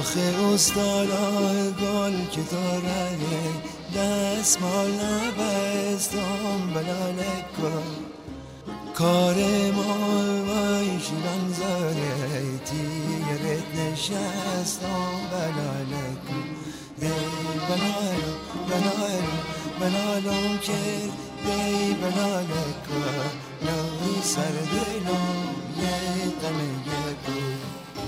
آخه استادا گل که دارن دستمال نبستم بلالکا کار ما وای شیران زاره تیرت نشستم بلالکا دی بلالم کرد دی بلالکا نوی سر دلم یه قمه بود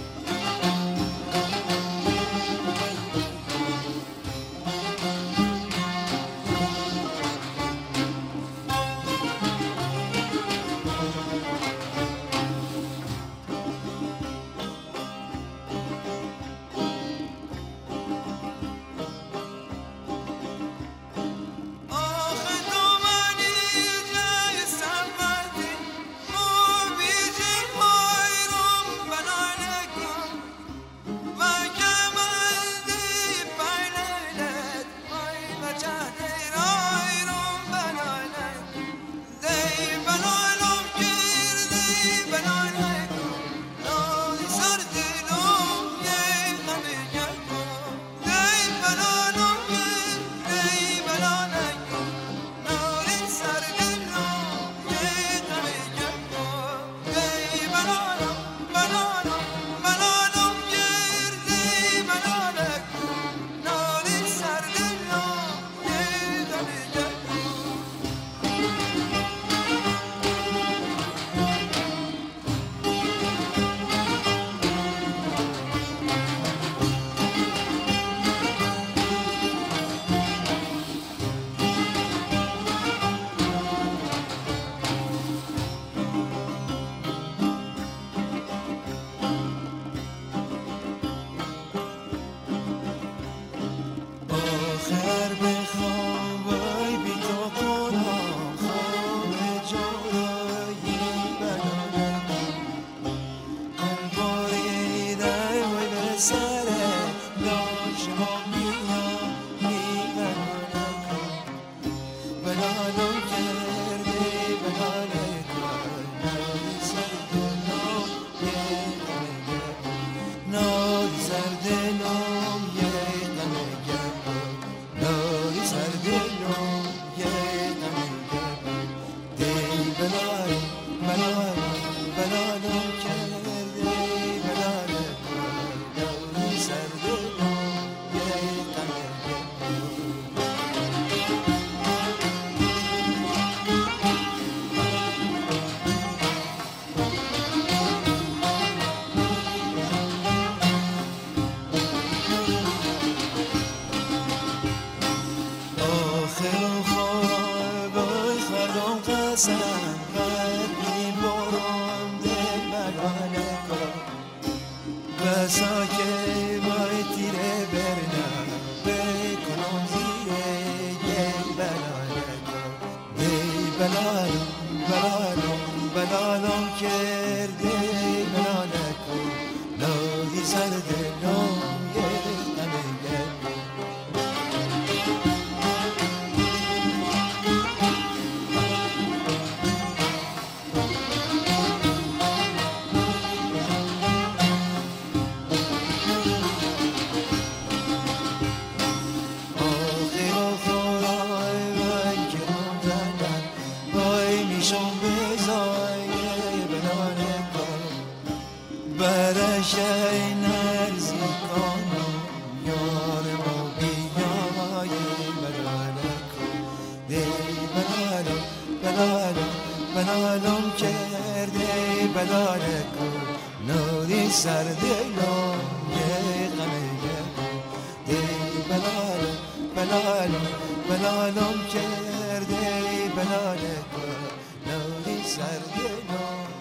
آخر بخوام وای بی تو کنم خواب جایی بلالکم قلبای در وای به سره داشتم بیام بی بلالکم بلالم کرده بلالکم نادی سر دلم یه قمه نادی سر دلم یه سر دلم یه قمه دی بلالم کرده بلالکم نوی سر دلم یه قمه قد میبرم دل بلالکا بسا که باید تیره برنم بکنم زیره گل بلالکا دی بلالم کرده بلالکا نادی سر دلم یه قمه برشای نرزی کنم یار ما بیای بلالکم دی بلالم کرده بلالکم نوری سر دلم یه قمه دی بلالم کرده بلالکم نوری سر دلم